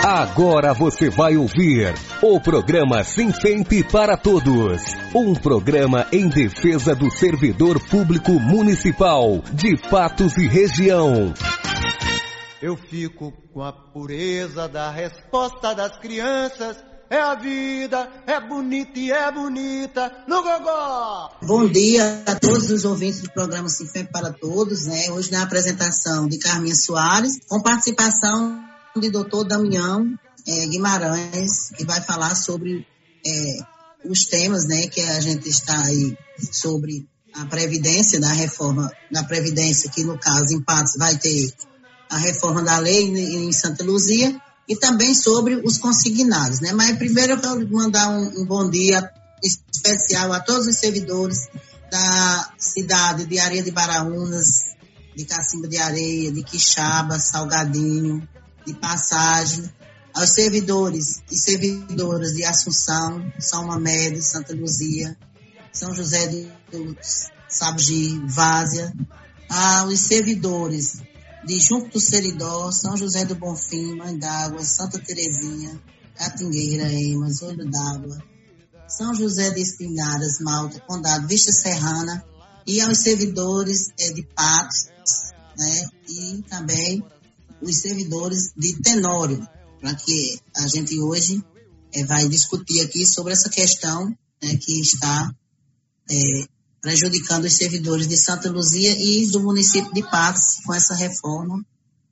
Agora você vai ouvir o programa Sinfemp para Todos. Um programa em defesa do servidor público municipal de Patos e região. Eu fico com a pureza da resposta das crianças. É a vida, é bonita e é bonita no gogó. Bom dia a todos os ouvintes do programa Sinfemp para Todos, né? Hoje na apresentação de Carminha Soares, com participação de Dr. Damião Guimarães, que vai falar sobre os temas, né, que a gente está aí sobre a Previdência, da reforma da Previdência, que no caso em Patos vai ter a reforma da lei em Santa Luzia, e também sobre os consignados, né? Mas primeiro eu quero mandar um bom dia especial a todos os servidores da cidade de Areia de Baraúnas, de Cacimba de Areia, de Quixaba, Salgadinho, de Passagem, aos servidores e servidoras de Assunção, São Mamede, Santa Luzia, São José do Sabugi, Várzea, aos servidores de Junco do Seridó, São José do Bonfim, Mãe d'Água, Santa Terezinha, Catingueira, Emas, Olho d'Água, São José de Espinharas, Malta, Condado, Vista Serrana, e aos servidores de Patos, né, e também os servidores de Tenório, para que a gente hoje vai discutir aqui sobre essa questão, né, que está prejudicando os servidores de Santa Luzia e do município de Patos com essa reforma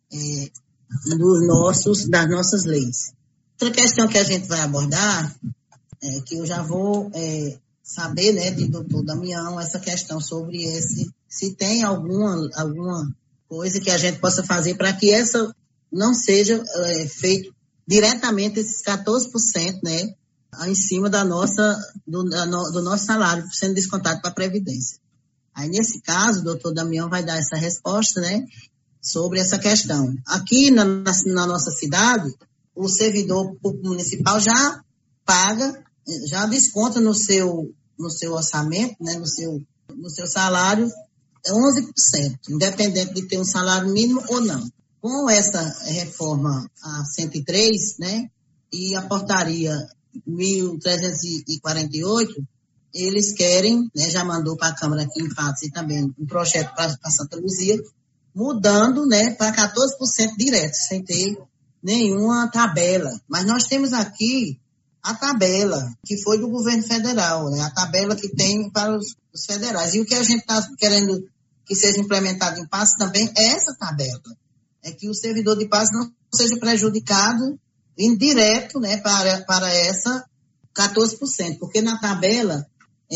das nossas leis. Outra questão que a gente vai abordar, que eu já vou saber, né, de doutor Damião, essa questão sobre se tem alguma coisa que a gente possa fazer para que essa não seja feito diretamente esses 14%, né, em cima do nosso salário, sendo descontado para a Previdência. Aí, nesse caso, o doutor Damião vai dar essa resposta, né, sobre essa questão. Aqui na nossa cidade, o servidor público municipal já paga, já desconta no seu orçamento, né, no seu salário, 11%, independente de ter um salário mínimo ou não. Com essa reforma a 103, né, e a portaria 1348, eles querem, né, já mandou para a Câmara aqui em Patos e também um projeto para Santa Luzia, mudando, né, para 14% direto, sem ter nenhuma tabela. Mas nós temos aqui a tabela que foi do governo federal, né, a tabela que tem para os federais. E o que a gente está querendo que seja implementado em Patos também é essa tabela. É que o servidor de Patos não seja prejudicado indireto, né, para essa 14%, porque na tabela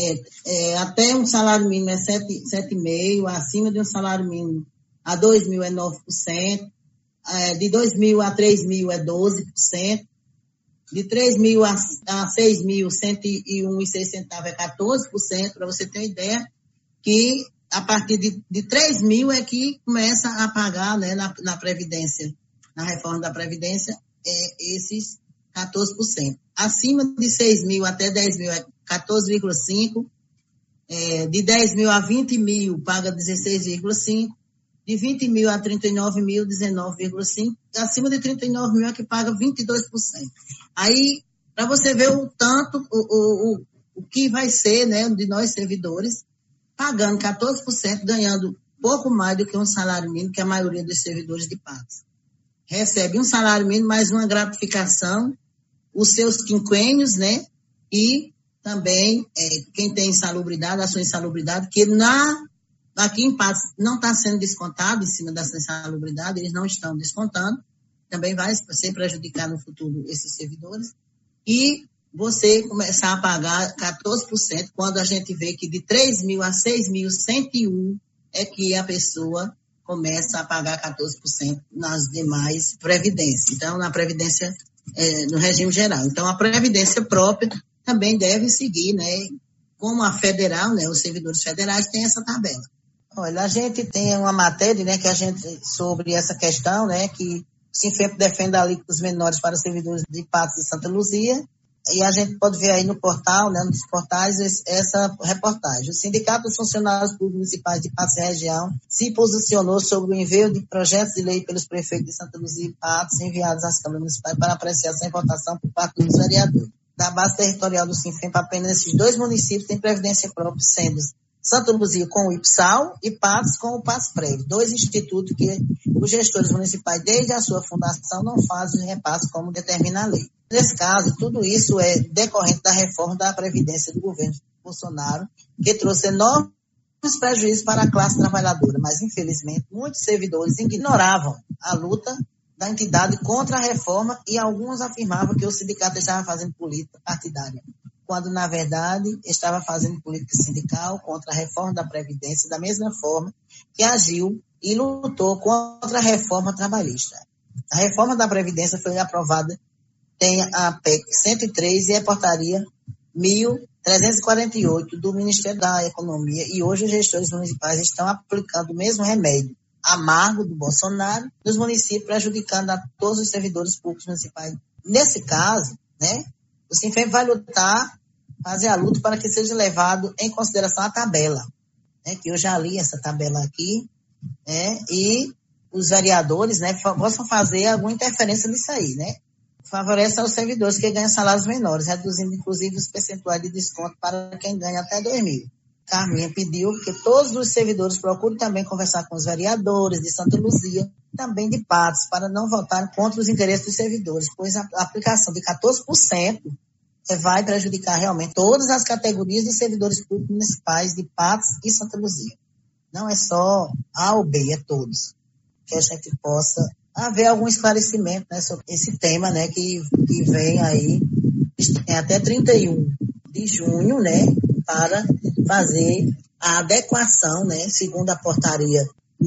até um salário mínimo é 7,5%, acima de um salário mínimo a 2.000 é 9%, de 2.000 a 3.000 é 12%, de 3.000 a 6.000, 101,06 é 14%, para você ter uma ideia que a partir de 3.000 é que começa a pagar, né, na Previdência, na reforma da Previdência, esses 14%. Acima de 6.000 até 10.000 é 14,5%, de 10.000 a 20.000 paga 16,5%, de 20.000 a 39.000, 19,5%, acima de 39.000 é que paga 22%. Aí, para você ver o tanto, o que vai ser, né, de nós servidores, pagando 14%, ganhando pouco mais do que um salário mínimo, que a maioria dos servidores de Patos recebe um salário mínimo, mais uma gratificação, os seus quinquênios, né? E também quem tem insalubridade, a sua insalubridade, que aqui em Patos não está sendo descontado em cima dessa insalubridade, eles não estão descontando, também vai ser prejudicar no futuro esses servidores. E você começar a pagar 14%, quando a gente vê que de 3.000 a 6.101 é que a pessoa começa a pagar 14% nas demais previdências. Então, na previdência, no regime geral. Então, a previdência própria também deve seguir, né? Como a federal, né? Os servidores federais têm essa tabela. Olha, a gente tem uma matéria, né? Que a gente, sobre essa questão, né? Que o Sinfemp defende alíquotas menores para servidores de Patos e Santa Luzia. E a gente pode ver aí no portal, né, nos portais, essa reportagem. O Sindicato dos Funcionários Públicos Municipais de Patos e Região se posicionou sobre o envio de projetos de lei pelos prefeitos de Santa Luzia e Patos, enviados às câmaras municipais para apreciação e votação por parte dos vereadores. Da base territorial do Sinfem, apenas esses 2 municípios têm previdência própria, sendo Santa Luzia com o IPSAL e Patos com o PASPREV, 2 institutos que os gestores municipais, desde a sua fundação, não fazem repasse como determina a lei. Nesse caso, tudo isso é decorrente da reforma da Previdência do governo Bolsonaro, que trouxe enormes prejuízos para a classe trabalhadora, mas, infelizmente, muitos servidores ignoravam a luta da entidade contra a reforma e alguns afirmavam que o sindicato estava fazendo política partidária, quando, na verdade, estava fazendo política sindical contra a reforma da Previdência, da mesma forma que agiu e lutou contra a reforma trabalhista. A reforma da Previdência foi aprovada, tem a PEC 103 e a portaria 1348 do Ministério da Economia, e hoje os gestores municipais estão aplicando o mesmo remédio amargo do Bolsonaro nos municípios, prejudicando a todos os servidores públicos municipais. Nesse caso, né, o Sinfem vai fazer a luta para que seja levado em consideração a tabela, né, que eu já li essa tabela aqui, né, e os vereadores, né, possam fazer alguma interferência nisso aí, né? Favorece aos servidores que ganham salários menores, reduzindo inclusive os percentuais de desconto para quem ganha até 2.000. Carminha pediu que todos os servidores procurem também conversar com os vereadores de Santa Luzia, também de Patos, para não votarem contra os interesses dos servidores, pois a aplicação de 14% vai prejudicar realmente todas as categorias de servidores públicos municipais de Patos e Santa Luzia. Não é só A ou B, é todos. Que a gente possa haver algum esclarecimento, né, sobre esse tema, né, que vem aí, tem até 31 de junho, né, para fazer a adequação, né, segundo a portaria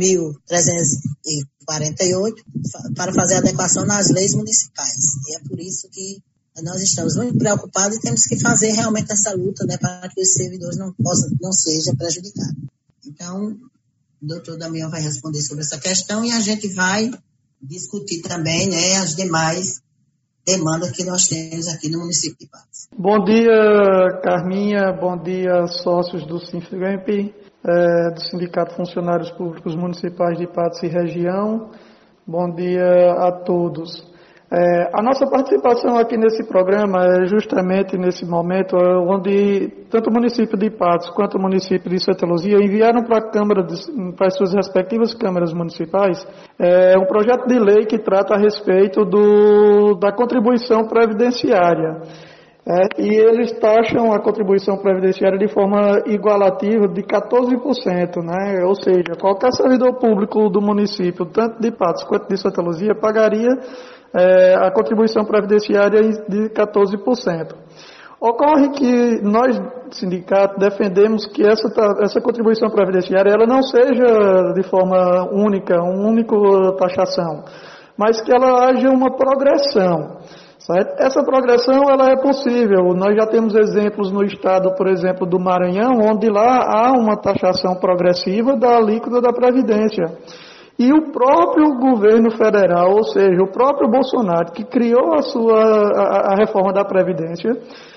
1348, para fazer a adequação nas leis municipais. E é por isso que nós estamos muito preocupados e temos que fazer realmente essa luta, né, para que os servidores não sejam prejudicados. Então, o doutor Damião vai responder sobre essa questão e a gente vai discutir também, né, as demais demandas que nós temos aqui no município de Patos. Bom dia, Carminha. Bom dia, sócios do Sinfremp, do Sindicato Funcionários Públicos Municipais de Patos e Região. Bom dia a todos. A nossa participação aqui nesse programa é justamente nesse momento onde tanto o município de Patos quanto o município de Santa Luzia enviaram para a Câmara, para as suas respectivas câmaras municipais, um projeto de lei que trata a respeito da contribuição previdenciária. E eles taxam a contribuição previdenciária de forma igualativa de 14%, né? Ou seja, qualquer servidor público do município, tanto de Patos quanto de Santa Luzia, pagaria a contribuição previdenciária de 14%. Ocorre que nós, sindicato, defendemos que essa contribuição previdenciária ela não seja de forma única, uma única taxação, mas que ela haja uma progressão. Certo? Essa progressão ela é possível. Nós já temos exemplos no estado, por exemplo, do Maranhão, onde lá há uma taxação progressiva da alíquota da Previdência. E o próprio governo federal, ou seja, o próprio Bolsonaro, que criou a reforma da Previdência,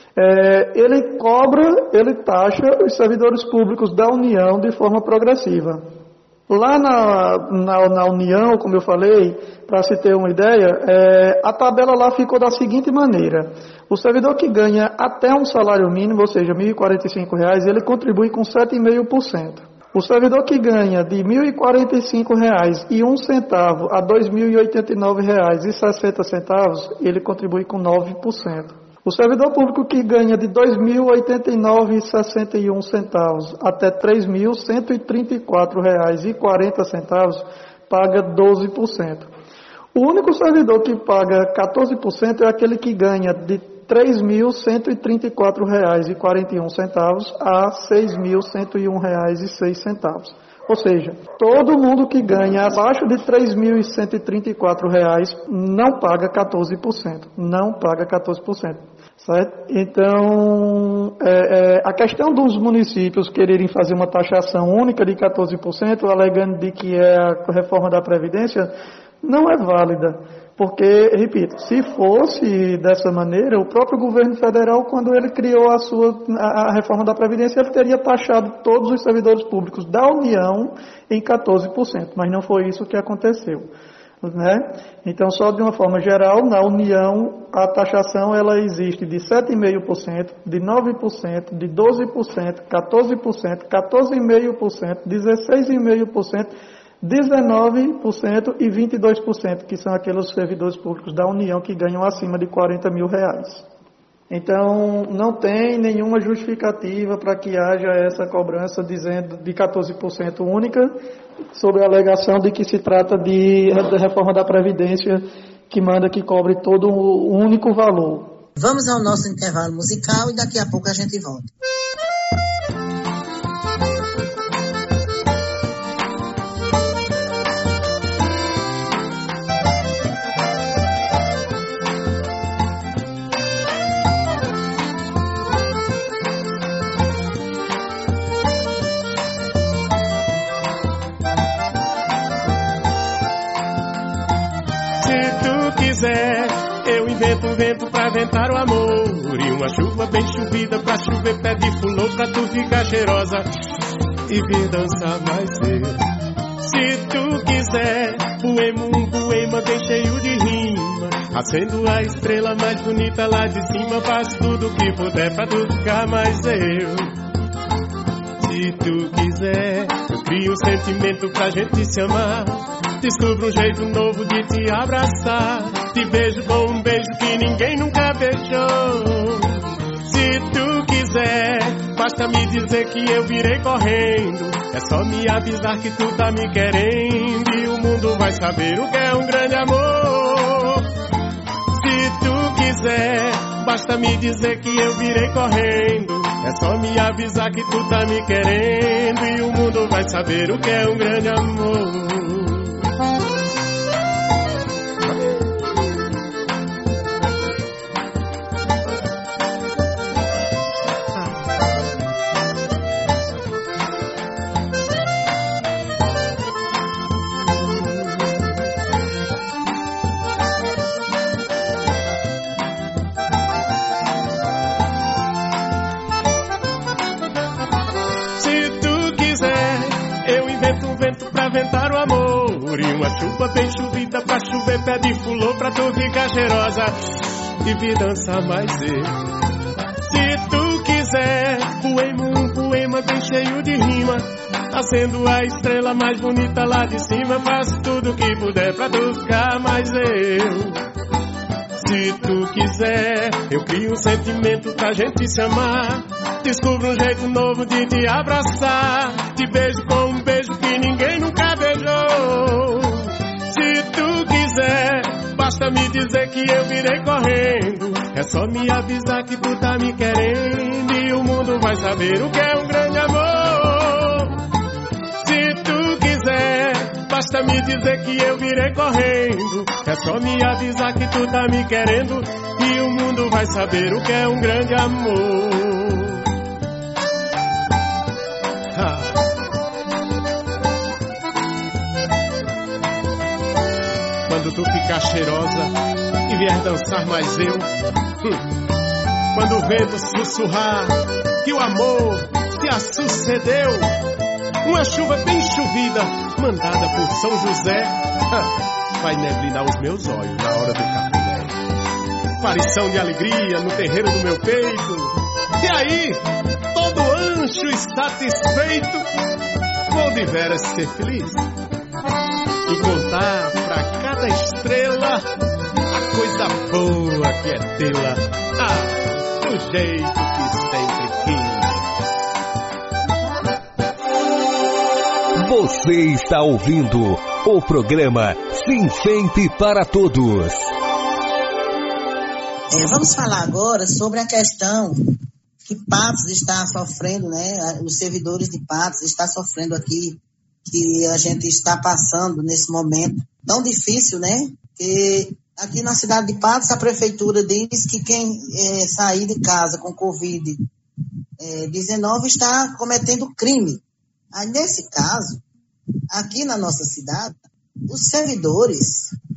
ele taxa os servidores públicos da União de forma progressiva. Lá na União, como eu falei, para se ter uma ideia, a tabela lá ficou da seguinte maneira. O servidor que ganha até um salário mínimo, ou seja, R$ 1.045, ele contribui com 7,5%. O servidor que ganha de R$ 1.045,01 a R$ 2.089,60, ele contribui com 9%. O servidor público que ganha de R$ 2.089,61 até R$ 3.134,40 paga 12%. O único servidor que paga 14% é aquele que ganha de R$ 3.134,41 a R$ 6.101,06. Ou seja, todo mundo que ganha abaixo de R$ 3.134 não paga 14%. Não paga 14%. Certo? Então, a questão dos municípios quererem fazer uma taxação única de 14%, alegando de que é a reforma da Previdência, não é válida. Porque, repito, se fosse dessa maneira, o próprio governo federal, quando ele criou a reforma da Previdência, ele teria taxado todos os servidores públicos da União em 14%, mas não foi isso que aconteceu. Né? Então, só de uma forma geral, na União, a taxação ela existe de 7,5%, de 9%, de 12%, 14%, 14,5%, 16,5%, 19% e 22%, que são aqueles servidores públicos da União que ganham acima de R$40 mil. Então, não tem nenhuma justificativa para que haja essa cobrança dizendo de 14% única, sob a alegação de que se trata de reforma da Previdência que manda que cobre todo o único valor. Vamos ao nosso intervalo musical e daqui a pouco a gente volta. Eu invento um vento pra ventar o amor e uma chuva bem chovida pra chover pé de fulô pra tu ficar cheirosa e vir dançar mais cedo. Se tu quiser, um poema bem cheio de rima, acendo a estrela mais bonita lá de cima, faço tudo o que puder pra tu ficar mais eu. Se tu quiser, eu crio um sentimento pra gente se amar, descubro um jeito novo de te abraçar, te beijo com um beijo que ninguém nunca beijou. Se tu quiser, basta me dizer que eu virei correndo, é só me avisar que tu tá me querendo e o mundo vai saber o que é um grande amor. Se tu quiser, basta me dizer que eu virei correndo, é só me avisar que tu tá me querendo e o mundo vai saber o que é um grande amor. Ventar o amor e uma chuva bem chovida pra chover pé de fulô pra tu ficar cheirosa e vir dançar mais cedo. Se tu quiser, um poema bem cheio de rima, acendo a estrela mais bonita lá de cima, faço tudo o que puder pra tu ficar mais eu. Se tu quiser, eu crio um sentimento pra gente se amar, descubro um jeito novo de te abraçar, te beijo com um beijo que ninguém nunca beijou. Se tu quiser, basta me dizer que eu virei correndo, é só me avisar que tu tá me querendo e o mundo vai saber o que é um grande amor. Se tu quiser, basta me dizer que eu virei correndo, é só me avisar que tu tá me querendo e o mundo vai saber o que é um grande amor. Quando tu ficar cheirosa e vier dançar mais eu, quando o vento sussurrar que o amor se a sucedeu, uma chuva bem chovida mandada por São José vai neblinar os meus olhos na hora do cafuné. Aparição de alegria no terreiro do meu peito, e aí todo ancho e satisfeito vou de veras ser feliz e contar pra cada estrela a coisa boa que é tê-la, do jeito que sempre quis. Você está ouvindo o programa Sinfemp para Todos. Vamos falar agora sobre a questão que Patos está sofrendo, né? Os servidores de Patos estão sofrendo aqui, que a gente está passando nesse momento tão difícil, né? Que aqui na cidade de Patos a prefeitura diz que quem sair de casa com Covid-19 está cometendo crime. Aí, nesse caso, aqui na nossa cidade, os servidores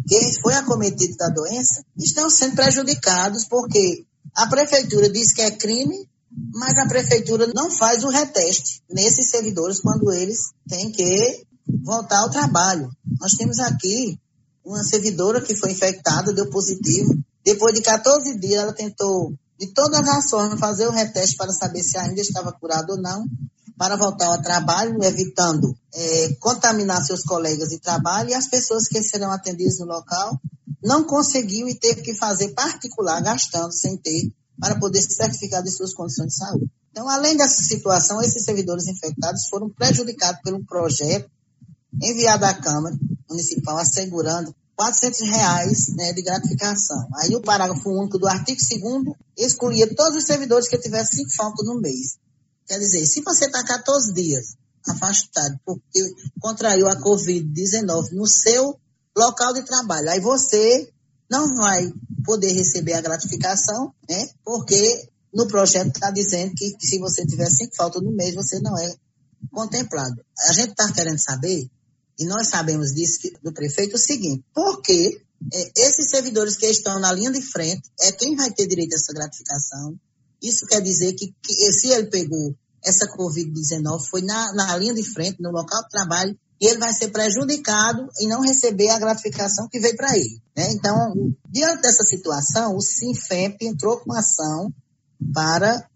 que foi acometido da doença, estão sendo prejudicados porque a prefeitura diz que é crime, mas a prefeitura não faz o reteste nesses servidores quando eles têm que voltar ao trabalho. Nós temos aqui uma servidora que foi infectada, deu positivo. Depois de 14 dias, ela tentou, de todas as formas, fazer o reteste para saber se ainda estava curada ou não, para voltar ao trabalho, evitando contaminar seus colegas de trabalho, e as pessoas que serão atendidas no local não conseguiu e teve que fazer particular, gastando sem ter, para poder se certificar de suas condições de saúde. Então, além dessa situação, esses servidores infectados foram prejudicados pelo projeto enviado à Câmara Municipal assegurando R$400, né, de gratificação. Aí o parágrafo único do artigo 2º excluía todos os servidores que tivessem 5 faltas no mês. Quer dizer, se você está 14 dias afastado porque contraiu a Covid-19 no seu local de trabalho, aí você não vai poder receber a gratificação, né? Porque no projeto está dizendo que se você tiver 5 faltas no mês, você não é contemplado. A gente está querendo saber, e nós sabemos disso do prefeito, o seguinte: porque esses servidores que estão na linha de frente é quem vai ter direito a essa gratificação. Isso quer dizer que se ele pegou essa Covid-19, foi na linha de frente, no local de trabalho, e ele vai ser prejudicado em não receber a gratificação que veio para ele, né? Então, diante dessa situação, o Sinfemp entrou com ação para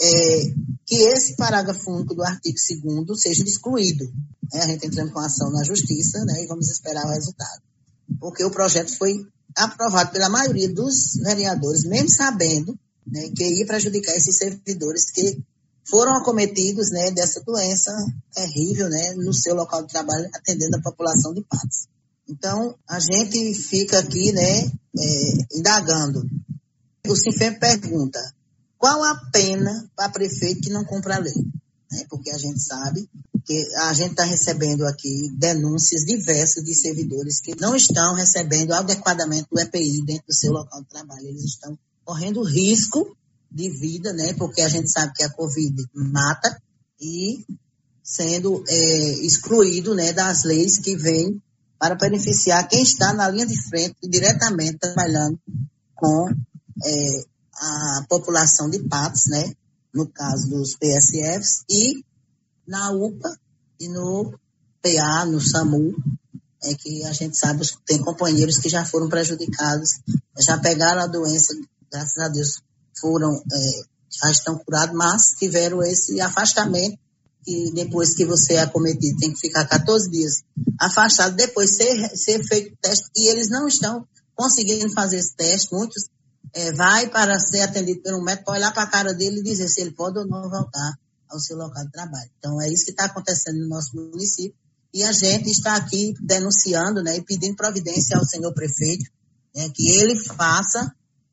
que esse parágrafo único do artigo 2º seja excluído, né? A gente entrando com ação na Justiça, né? E vamos esperar o resultado. Porque o projeto foi aprovado pela maioria dos vereadores, mesmo sabendo, né, que ia prejudicar esses servidores que foram acometidos, né, dessa doença terrível, né, no seu local de trabalho, atendendo a população de Patos. Então, a gente fica aqui, né, indagando. O Sinfemp pergunta: qual a pena para prefeito que não cumpra a lei? Né, porque a gente sabe que a gente está recebendo aqui denúncias diversas de servidores que não estão recebendo adequadamente o EPI dentro do seu local de trabalho. Eles estão correndo risco de vida, né? Porque a gente sabe que a Covid mata, e sendo excluído, né, das leis que vêm para beneficiar quem está na linha de frente diretamente trabalhando com a população de Patos, né? No caso dos PSFs, e na UPA e no PA, no SAMU, que a gente sabe que tem companheiros que já foram prejudicados, já pegaram a doença, graças a Deus já estão curados, mas tiveram esse afastamento, que depois que você é acometido tem que ficar 14 dias afastado, depois ser feito teste, e eles não estão conseguindo fazer esse teste. Muitos vai para ser atendido por um médico, olhar para a cara dele e dizer se ele pode ou não voltar ao seu local de trabalho. Então é isso que está acontecendo no nosso município, e a gente está aqui denunciando, né, e pedindo providência ao senhor prefeito, né, que ele faça.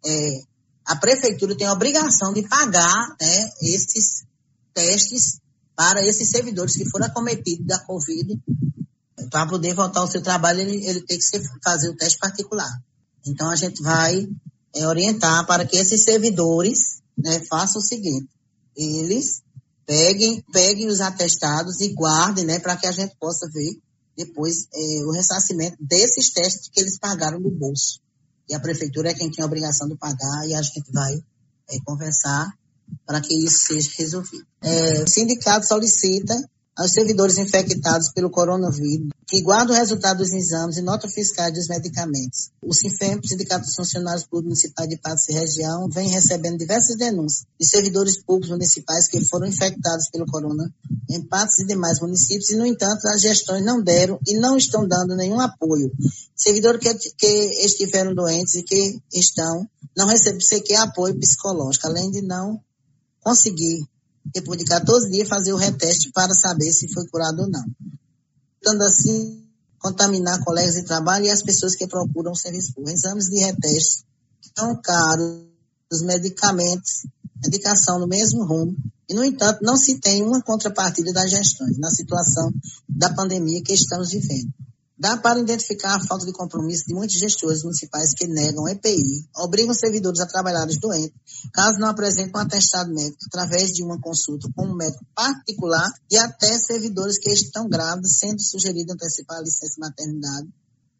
A prefeitura tem a obrigação de pagar, né, esses testes para esses servidores que foram acometidos da Covid. Para poder voltar ao seu trabalho, ele tem que fazer o teste particular. Então, a gente vai orientar para que esses servidores, né, façam o seguinte: eles peguem os atestados e guardem, né, para que a gente possa ver depois o ressarcimento desses testes que eles pagaram no bolso. E a prefeitura é quem tem a obrigação de pagar, e a gente vai conversar para que isso seja resolvido. O sindicato solicita aos servidores infectados pelo coronavírus que guardem o resultado dos exames e nota fiscal dos medicamentos. O Sinfemp, Sindicato dos Funcionários Públicos Municipais de Patos e Região, vem recebendo diversas denúncias de servidores públicos municipais que foram infectados pelo corona em Patos e demais municípios, e, no entanto, as gestões não deram e não estão dando nenhum apoio. Servidores que estiveram doentes e que não recebem sequer apoio psicológico, além de não conseguir, depois de 14 dias, fazer o reteste para saber se foi curado ou não. Tentando assim contaminar colegas de trabalho e as pessoas que procuram o serviço público. Exames de reteste tão caros, os medicamentos, medicação no mesmo rumo, e, no entanto, não se tem uma contrapartida das gestões na situação da pandemia que estamos vivendo. Dá para identificar a falta de compromisso de muitos gestores municipais que negam EPI, obrigam servidores a trabalhar doentes, caso não apresentem um atestado médico, através de uma consulta com um médico particular, e até servidores que estão grávidos, sendo sugerido antecipar a licença maternidade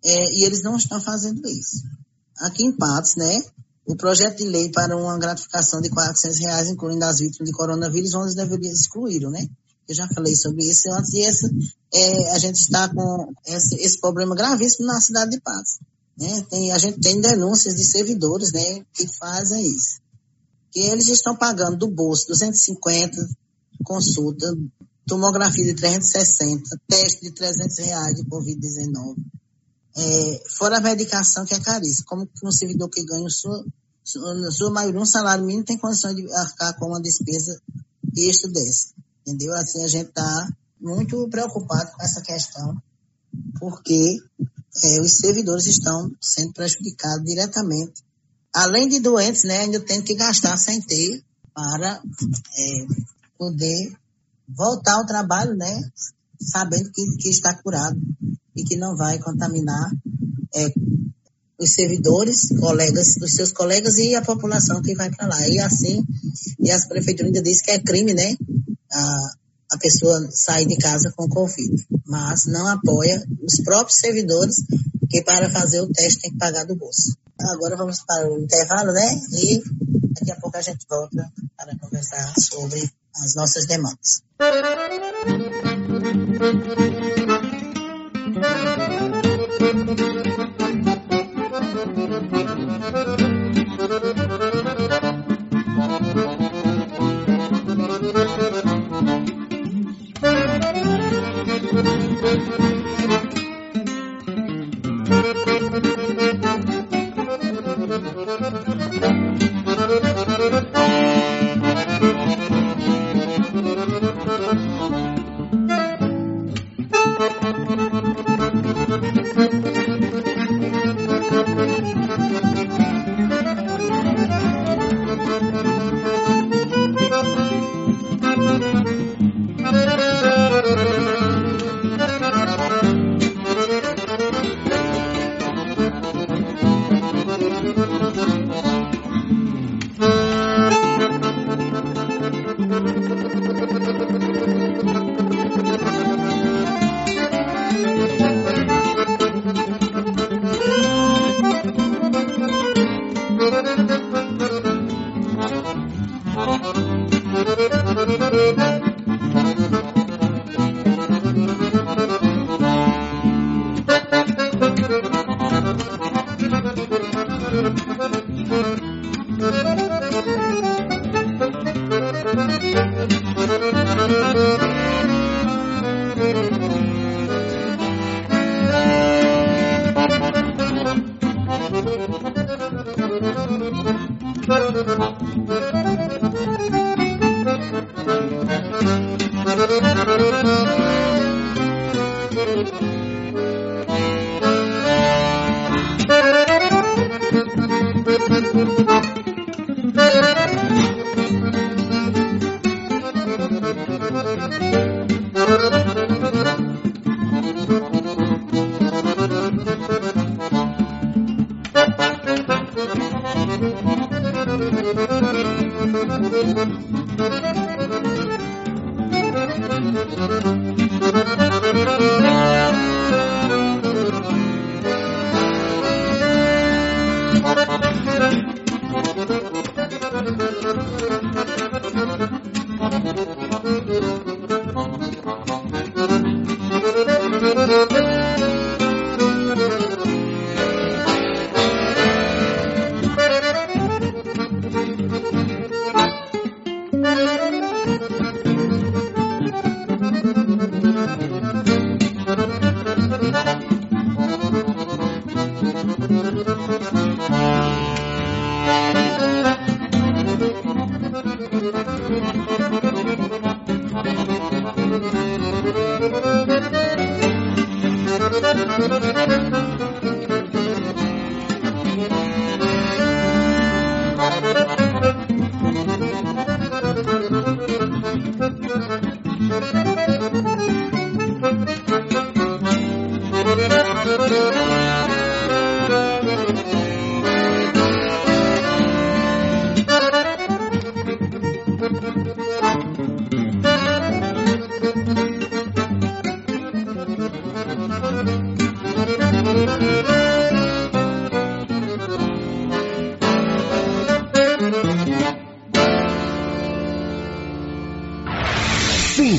e eles não estão fazendo isso. Aqui em Patos, né, o projeto de lei para uma gratificação de R$400, incluindo as vítimas de coronavírus, onde deveria excluir, né? Eu já falei sobre isso antes, e a gente está com esse problema gravíssimo na cidade de Patos. Né? A gente tem denúncias de servidores, né, que fazem isso. Que eles estão pagando do bolso 250, consulta, tomografia de 360, teste de R$300 de Covid-19. Fora a medicação que é caríssima. Como que um servidor que ganha na sua maioria um salário mínimo tem condições de arcar com uma despesa extra dessa. Entendeu? Assim, a gente está muito preocupado com essa questão, porque os servidores estão sendo prejudicados diretamente. Além de doentes, né, ainda tem que gastar sem ter para poder voltar ao trabalho, né, sabendo que está curado e que não vai contaminar os servidores, os seus colegas e a população que vai para lá. E assim, as prefeituras ainda dizem que é crime, né, a pessoa sair de casa com Covid, mas não apoia os próprios servidores que para fazer o teste tem que pagar do bolso. Agora vamos para o intervalo, né? E daqui a pouco a gente volta para conversar sobre as nossas demandas.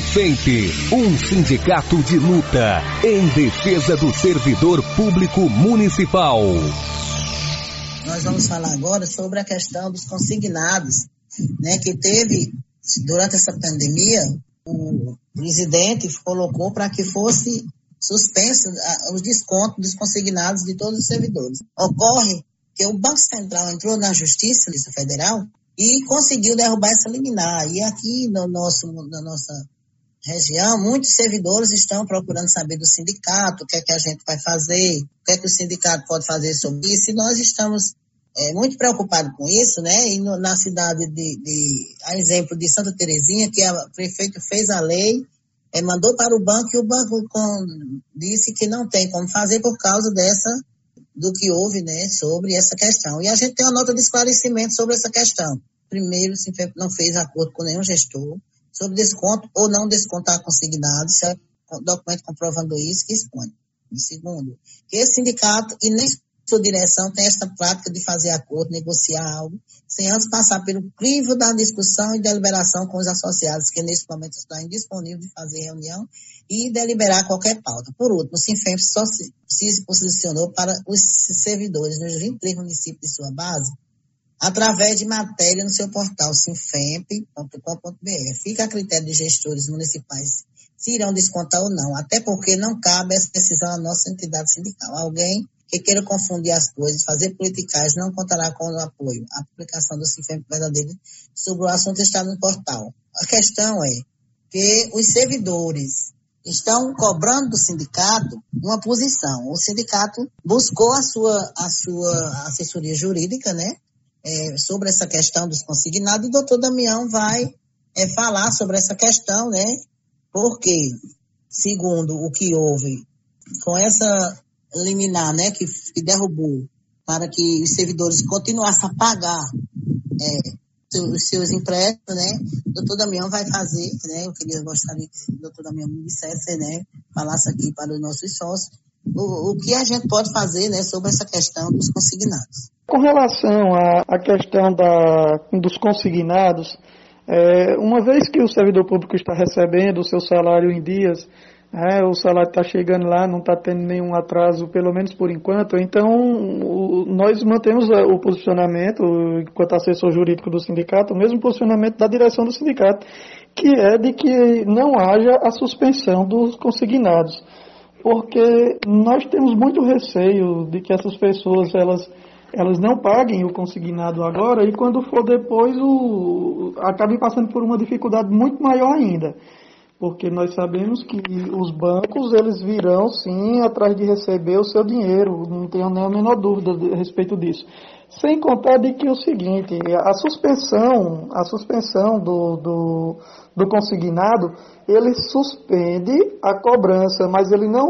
Sinfemp, um sindicato de luta em defesa do servidor público municipal. Nós vamos falar agora sobre a questão dos consignados, né, que teve, durante essa pandemia, o presidente colocou para que fosse suspenso os descontos dos consignados de todos os servidores. Ocorre que o Banco Central entrou na Justiça Federal e conseguiu derrubar essa liminar. E aqui na nossa região, muitos servidores estão procurando saber do sindicato, o que é que a gente vai fazer, o que é que o sindicato pode fazer sobre isso, e nós estamos muito preocupados com isso, né? E na cidade a exemplo de Santa Terezinha, que a prefeita fez a lei, mandou para o banco, e o banco disse que não tem como fazer por causa do que houve, né, sobre essa questão. E a gente tem uma nota de esclarecimento sobre essa questão. Primeiro, o Sinfemp não fez acordo com nenhum gestor sobre desconto ou não descontar consignado, se é documento comprovando isso, que expõe. E segundo, que esse sindicato e nem sua direção tem esta prática de fazer acordo, negociar algo, sem antes passar pelo crivo da discussão e deliberação com os associados, que nesse momento estão indisponíveis de fazer reunião e deliberar qualquer pauta. Por último, o Sinfemp só se posicionou para os servidores nos 23 municípios de sua base, através de matéria no seu portal sinfemp.com.br. Fica a critério de gestores municipais se irão descontar ou não, até porque não cabe essa decisão à nossa entidade sindical. Alguém que queira confundir as coisas, fazer politicagem, não contará com o apoio. A publicação do Sinfemp verdadeiro sobre o assunto está no portal. A questão é que os servidores estão cobrando do sindicato uma posição. O sindicato buscou a sua assessoria jurídica, né, sobre essa questão dos consignados, e o doutor Damião vai falar sobre essa questão, né, porque, segundo o que houve com essa liminar, né, que derrubou, para que os servidores continuassem a pagar os seus empréstimos, né, o doutor Damião vai fazer, né, gostaria que o doutor Damião me dissesse, né, falasse aqui para os nossos sócios, o que a gente pode fazer, né, sobre essa questão dos consignados. Com relação à questão dos consignados, uma vez que o servidor público está recebendo o seu salário em dias, o salário está chegando lá, não está tendo nenhum atraso, pelo menos por enquanto, então nós mantemos o posicionamento, enquanto assessor jurídico do sindicato, o mesmo posicionamento da direção do sindicato, que é de que não haja a suspensão dos consignados, porque nós temos muito receio de que essas pessoas elas não paguem o consignado agora e quando for depois acabem passando por uma dificuldade muito maior ainda. Porque nós sabemos que os bancos, eles virão sim atrás de receber o seu dinheiro, não tenho nem a menor dúvida a respeito disso. Sem contar de que o seguinte, a suspensão do consignado, ele suspende a cobrança, mas ele não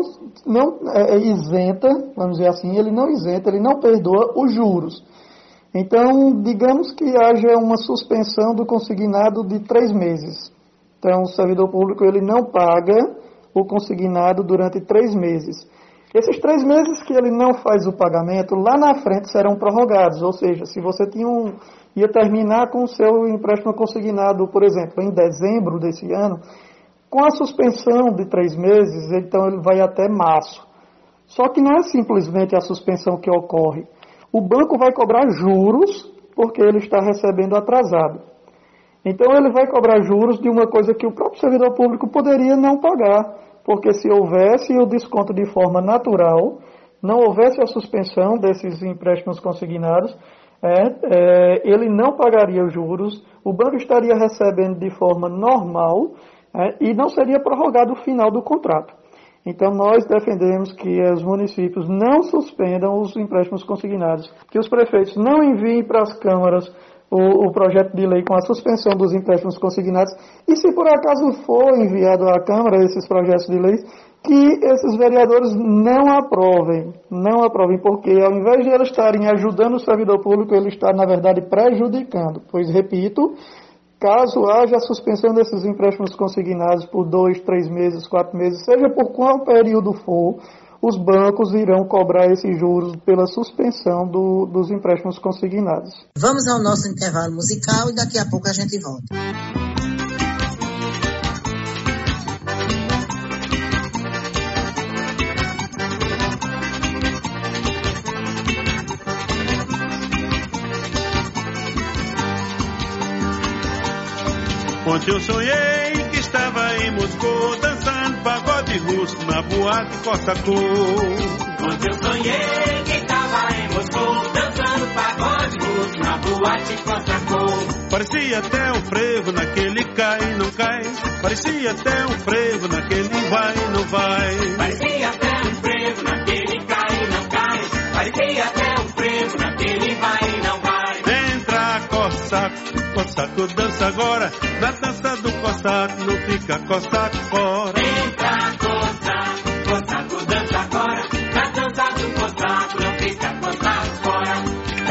isenta, vamos dizer assim, ele não perdoa os juros. Então, digamos que haja uma suspensão do consignado de 3 meses. Então, o servidor público ele não paga o consignado durante 3 meses. Esses 3 meses que ele não faz o pagamento, lá na frente serão prorrogados. Ou seja, se você ia terminar com o seu empréstimo consignado, por exemplo, em dezembro desse ano, com a suspensão de 3 meses, então ele vai até março. Só que não é simplesmente a suspensão que ocorre. O banco vai cobrar juros porque ele está recebendo atrasado. Então ele vai cobrar juros de uma coisa que o próprio servidor público poderia não pagar, porque se houvesse o desconto de forma natural, não houvesse a suspensão desses empréstimos consignados, ele não pagaria os juros, o banco estaria recebendo de forma normal e não seria prorrogado o final do contrato. Então nós defendemos que os municípios não suspendam os empréstimos consignados, que os prefeitos não enviem para as câmaras o projeto de lei com a suspensão dos empréstimos consignados e se por acaso for enviado à Câmara esses projetos de lei, que esses vereadores não aprovem, porque ao invés de eles estarem ajudando o servidor público, ele está na verdade prejudicando, pois repito, caso haja a suspensão desses empréstimos consignados por 2, 3 meses, 4 meses, seja por qual período for, os bancos irão cobrar esses juros pela suspensão dos empréstimos consignados. Vamos ao nosso intervalo musical e daqui a pouco a gente volta. Ontem eu sonhei que estava em Moscou, dançando pagode russo na boate Costa Cor. Ontem eu sonhei que estava em Moscou, dançando pagode russo na boate Costa Cor. Parecia até um frevo naquele cai e não cai. Parecia até um frevo naquele vai e não vai. Parecia até um frevo naquele cai e não cai. Parecia até um frevo naquele vai e não vai. Entra, Cossaco, dança agora. Na dança do Cossaco, não fica Cossaco fora. Entra, Cossaco, dança agora. Na dança do Cossaco, não fica Cossaco fora.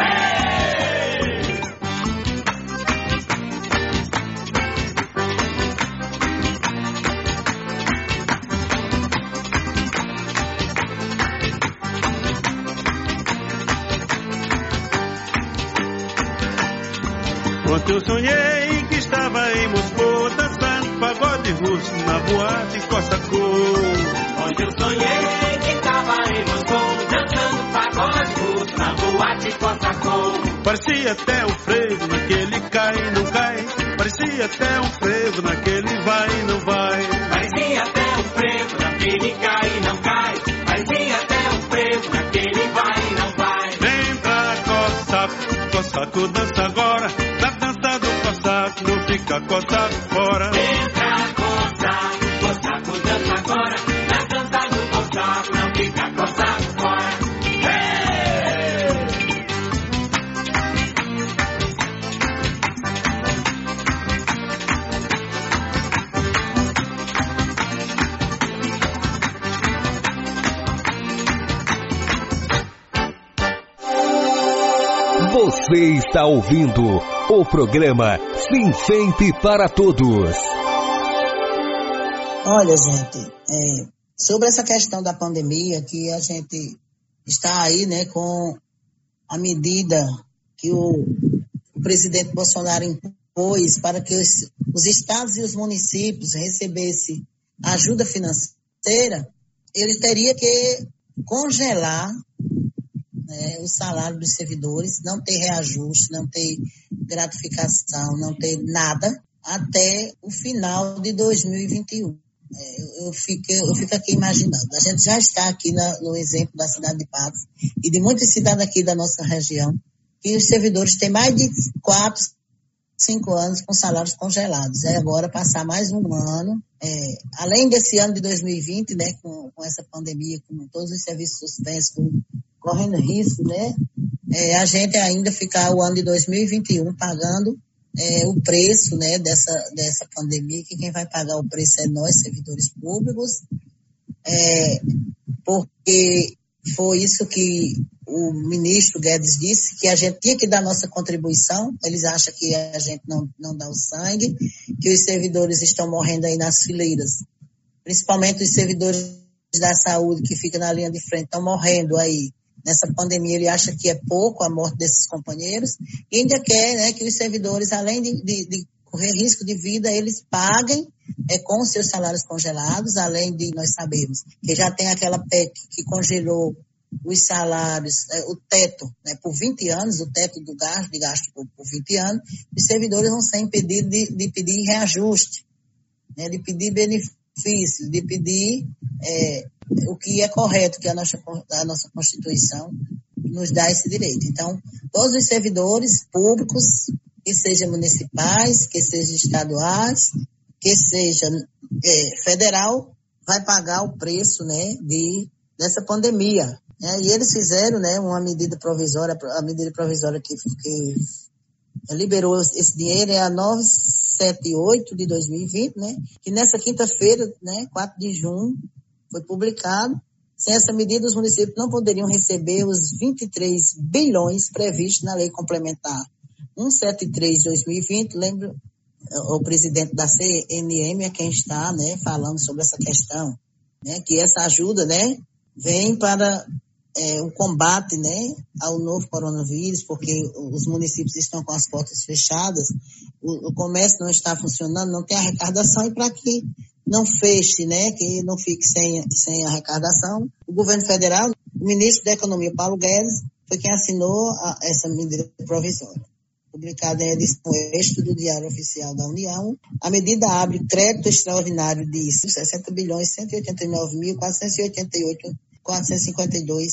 Ontem eu sonhei que estava em Moscou, dançando pagode russo na boate Costa Cor. Ontem eu sonhei que estava em Moscou, dançando pagode russo na boate Costa Cor. Parecia até um frevo naquele cai e não cai. Parecia até um frevo naquele vai e não vai. Parecia até um frevo naquele cai e não cai. Parecia até um frevo naquele vai e não vai. Entra, Cossaco, dança agora. Na dança do Cossaco, não fica Cossaco fora. Entra, Cossaco, dança agora. Na dança do Cossaco, não fica Cossaco fora. Você está ouvindo o programa Sinfemp para Todos. Olha, gente, sobre essa questão da pandemia, que a gente está aí, né, com a medida que o presidente Bolsonaro impôs para que os estados e os municípios recebessem ajuda financeira, ele teria que congelar o salário dos servidores, não ter reajuste, não ter gratificação, não ter nada, até o final de 2021. Eu fico aqui imaginando. A gente já está aqui no exemplo da cidade de Patos e de muitas cidades aqui da nossa região, que os servidores têm mais de 4, 5 anos com salários congelados. Agora passar mais um ano, além desse ano de 2020, né, com essa pandemia, com todos os serviços suspensos, correndo risco, né? A gente ainda ficar o ano de 2021 pagando o preço, né, dessa pandemia, que quem vai pagar o preço é nós, servidores públicos, porque foi isso que o ministro Guedes disse, que a gente tinha que dar nossa contribuição. Eles acham que a gente não dá o sangue, que os servidores estão morrendo aí nas fileiras, principalmente os servidores da saúde que ficam na linha de frente, estão morrendo aí. Nessa pandemia, ele acha que é pouco a morte desses companheiros e ainda quer, né, que os servidores, além de correr risco de vida, eles paguem com os seus salários congelados, além de nós sabermos que já tem aquela PEC que congelou os salários, o teto, né, por 20 anos, o teto de gasto por 20 anos, os servidores vão ser impedidos de pedir reajuste, né, de pedir benefícios, de pedir o que é correto, que a nossa Constituição nos dá esse direito. Então, todos os servidores públicos, que sejam municipais, que sejam estaduais, que seja federal, vai pagar o preço, né, dessa pandemia. E eles fizeram, né, uma medida provisória, a medida provisória que liberou esse dinheiro é a 978 de 2020, né, que nessa quinta-feira, né, 4 de junho, foi publicado. Sem essa medida, os municípios não poderiam receber os 23 bilhões previstos na Lei Complementar 173 de 2020. Lembro, o presidente da CNM é quem está, né, falando sobre essa questão, né, que essa ajuda, né, vem para o combate, né, ao novo coronavírus, porque os municípios estão com as portas fechadas, o comércio não está funcionando, não tem arrecadação, e para que não feche, né, que não fique sem arrecadação, o governo federal, o ministro da Economia, Paulo Guedes, foi quem assinou essa medida provisória. publicada em edição extra do Diário Oficial da União. A medida abre crédito extraordinário de R$ 60.189.488.452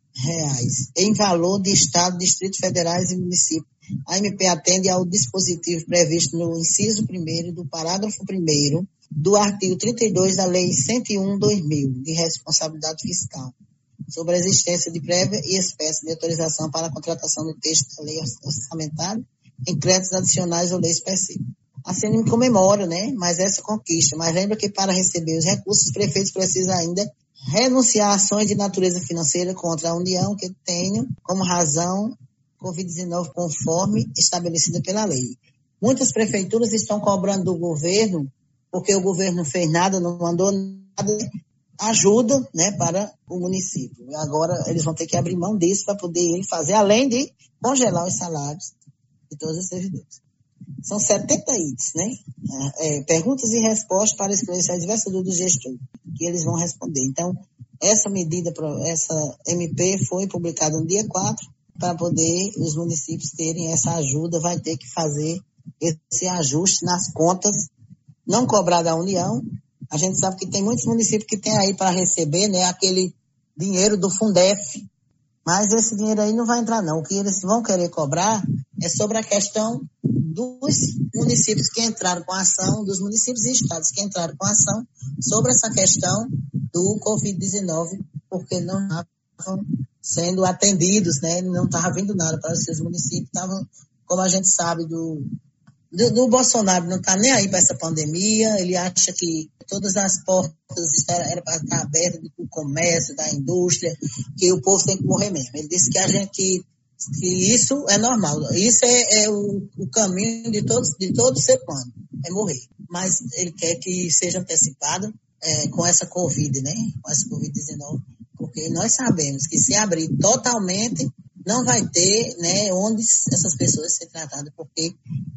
em valor de Estado, Distrito Federais e municípios. A MP atende ao dispositivo previsto no inciso 1º do parágrafo 1º do artigo 32 da Lei 101/2000, de responsabilidade fiscal, sobre a existência de prévia e espécie de autorização para a contratação do texto da lei orçamentária em créditos adicionais ou lei específica. Assim, não comemora, né, mais essa conquista, mas lembra que para receber os recursos, os prefeitos precisam ainda renunciar a ações de natureza financeira contra a União que tenham como razão Covid-19 conforme estabelecida pela lei. Muitas prefeituras estão cobrando do governo, porque o governo não fez nada, não mandou nada, ajuda, né, para o município. E agora eles vão ter que abrir mão disso para poder ele fazer, além de congelar os salários de todos os servidores. São 70 itens, né? Perguntas e respostas para esclarecer as diversas dúvidas do gestor, que eles vão responder. Então, essa medida, essa MP foi publicada no dia 4, para poder os municípios terem essa ajuda, vai ter que fazer esse ajuste nas contas, não cobrar da União. A gente sabe que tem muitos municípios que tem aí para receber, né, aquele dinheiro do Fundef, mas esse dinheiro aí não vai entrar não. O que eles vão querer cobrar é sobre a questão dos municípios que entraram com a ação, dos municípios e estados que entraram com a ação sobre essa questão do Covid-19, porque não estavam sendo atendidos, né? Não estava vindo nada para os seus municípios, estavam, como a gente sabe, do Bolsonaro não está nem aí para essa pandemia, ele acha que todas as portas eram para estar abertas do comércio, da indústria, que o povo tem que morrer mesmo. Ele disse que isso é normal, isso é o caminho de todo ser humano, é morrer. Mas ele quer que seja antecipado com essa Covid, né? Com essa Covid-19, porque nós sabemos que se abrir totalmente, não vai ter, né, onde essas pessoas serem tratadas, porque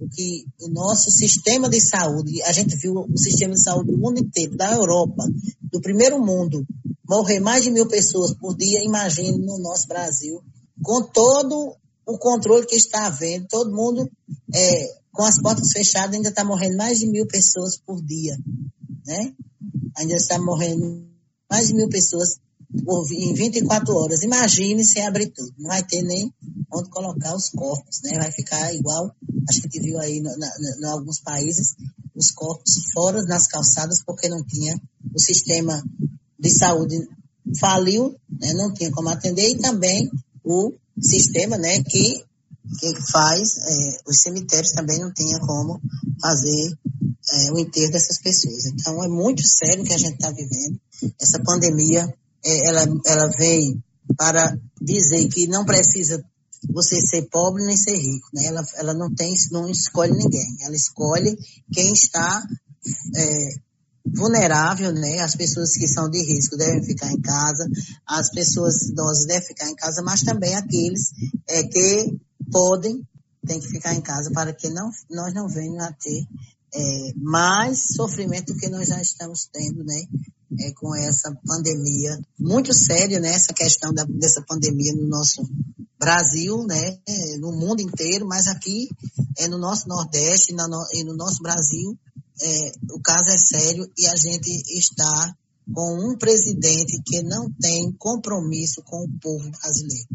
o nosso sistema de saúde, a gente viu o sistema de saúde do mundo inteiro, da Europa, do primeiro mundo, morrer mais de 1.000 pessoas por dia, imagine no nosso Brasil, com todo o controle que está havendo, todo mundo com as portas fechadas, ainda está morrendo mais de 1.000 pessoas por dia, né? Ainda está morrendo mais de 1.000 pessoas em 24 horas. Imagine se abrir tudo. Não vai ter nem onde colocar os corpos, né? Vai ficar igual, acho que a gente viu aí em alguns países, os corpos fora nas calçadas, porque não tinha, o sistema de saúde faliu, né? Não tinha como atender, e também o sistema, né, que faz os cemitérios também não tinha como fazer o enterro dessas pessoas. Então é muito sério o que a gente está vivendo. Essa pandemia, ela veio para dizer que não precisa você ser pobre nem ser rico, né? Ela não escolhe ninguém, ela escolhe quem está vulnerável, né? As pessoas que são de risco devem ficar em casa, as pessoas idosas devem ficar em casa, mas também aqueles que têm que ficar em casa para que nós não venhamos a ter mais sofrimento do que nós já estamos tendo, né? Com essa pandemia muito séria, né? Essa questão dessa pandemia no nosso Brasil, né? No mundo inteiro, mas aqui no nosso Nordeste e no nosso Brasil, o caso é sério, e a gente está com um presidente que não tem compromisso com o povo brasileiro.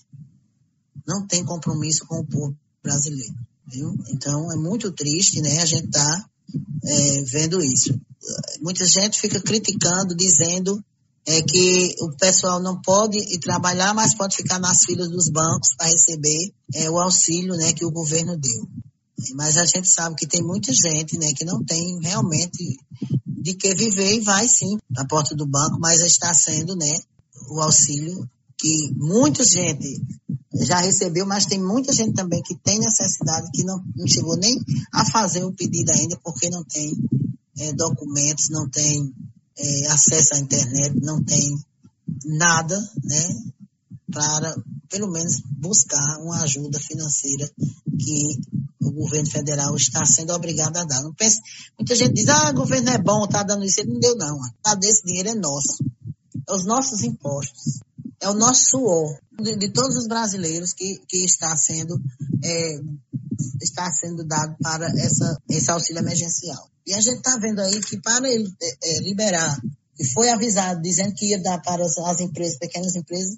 Não tem compromisso com o povo brasileiro, viu? Então é muito triste, né? A gente está vendo isso. Muita gente fica criticando, dizendo que o pessoal não pode ir trabalhar, mas pode ficar nas filas dos bancos para receber o auxílio, né, que o governo deu. Mas a gente sabe que tem muita gente, né, que não tem realmente de que viver, e vai sim na porta do banco, mas está sendo, né, o auxílio que muita gente já recebeu, mas tem muita gente também que tem necessidade, que não chegou nem a fazer o pedido ainda, porque não tem documentos, não tem acesso à internet, não tem nada, né, para pelo menos buscar uma ajuda financeira que o governo federal está sendo obrigado a dar. Não pense, muita gente diz, o governo é bom, está dando isso. Ele não deu, não. Desse dinheiro é nosso. É os nossos impostos. É o nosso suor de todos os brasileiros que está sendo está sendo dado para esse auxílio emergencial. E a gente está vendo aí que para ele liberar, e foi avisado, dizendo que ia dar para as empresas, pequenas empresas,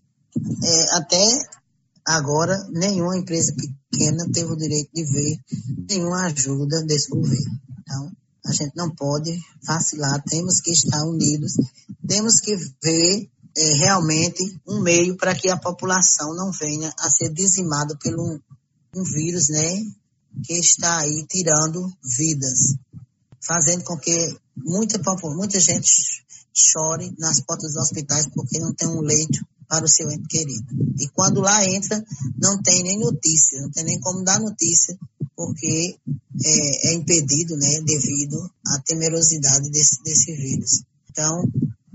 até agora, nenhuma empresa pequena teve o direito de ver nenhuma ajuda desse governo. Então, a gente não pode vacilar, temos que estar unidos, temos que ver realmente um meio para que a população não venha a ser dizimada por um vírus, né, que está aí tirando vidas, fazendo com que muita gente chore nas portas dos hospitais porque não tem um leito para o seu ente querido. E quando lá entra, não tem nem notícia, não tem nem como dar notícia, porque é impedido, né, devido à temerosidade desse vírus. Então,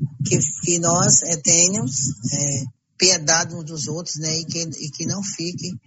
que nós tenhamos piedade uns dos outros, né, e que não fiquem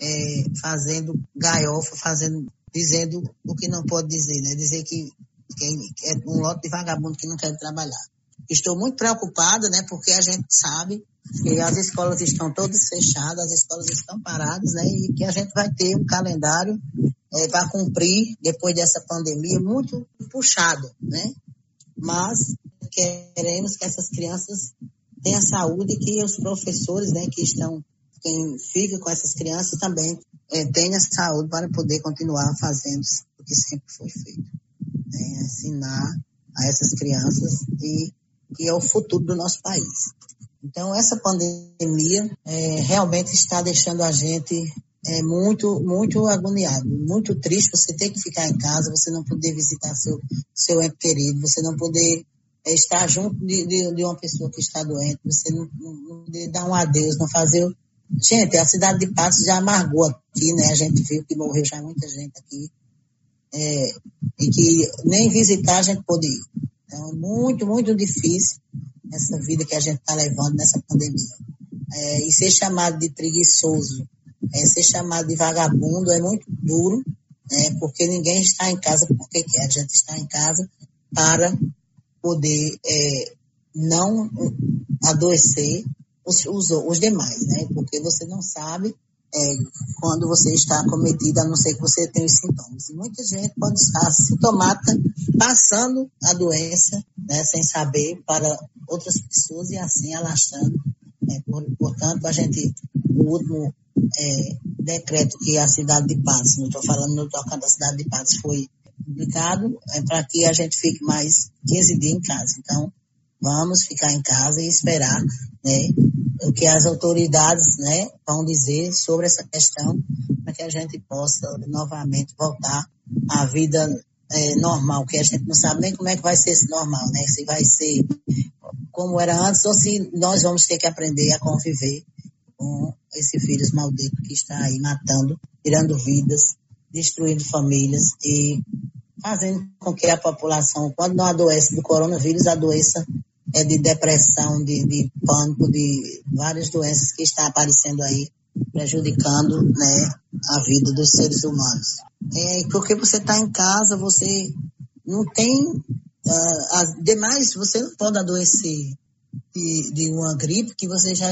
fazendo galhofa, dizendo o que não pode dizer, né, dizer que é um lote de vagabundo que não quer trabalhar. Estou muito preocupada, né, porque a gente sabe que as escolas estão todas fechadas, as escolas estão paradas, né, e que a gente vai ter um calendário para cumprir depois dessa pandemia muito puxado, né, mas queremos que essas crianças tenham saúde e que os professores, né, quem fica com essas crianças também tenha saúde para poder continuar fazendo o que sempre foi feito, né, ensinar a essas crianças e que é o futuro do nosso país. Então, essa pandemia realmente está deixando a gente muito, muito agoniado, muito triste. Você ter que ficar em casa, você não poder visitar seu ente querido, você não poder estar junto de uma pessoa que está doente, você não poder dar um adeus, não fazer... Gente, a cidade de Patos já amargou aqui, né? A gente viu que morreu já muita gente aqui, e que nem visitar a gente pôde ir. Então, é muito, muito difícil essa vida que a gente está levando nessa pandemia. E ser chamado de preguiçoso, ser chamado de vagabundo é muito duro, né, porque ninguém está em casa porque quer. A gente está em casa para poder não adoecer os demais, né, porque você não sabe quando você está acometido, a não ser que você tenha os sintomas. E muita gente pode estar sintomata, passando a doença, né, sem saber, para outras pessoas e assim alastrando. Portanto, o último decreto que a cidade de Patos, não estou falando no tocante da cidade de Patos, foi publicado para que a gente fique mais 15 dias em casa. Então, vamos ficar em casa e esperar, né, o que as autoridades, né, vão dizer sobre essa questão, para que a gente possa novamente voltar à vida normal, que a gente não sabe nem como é que vai ser esse normal, né? Se vai ser como era antes ou se nós vamos ter que aprender a conviver com esse vírus maldito que está aí matando, tirando vidas, destruindo famílias e fazendo com que a população, quando não adoece do coronavírus, adoeça de depressão, de pânico, de várias doenças que estão aparecendo aí, prejudicando, né, a vida dos seres humanos. Porque você está em casa, você não tem... demais, você não pode adoecer de uma gripe que você já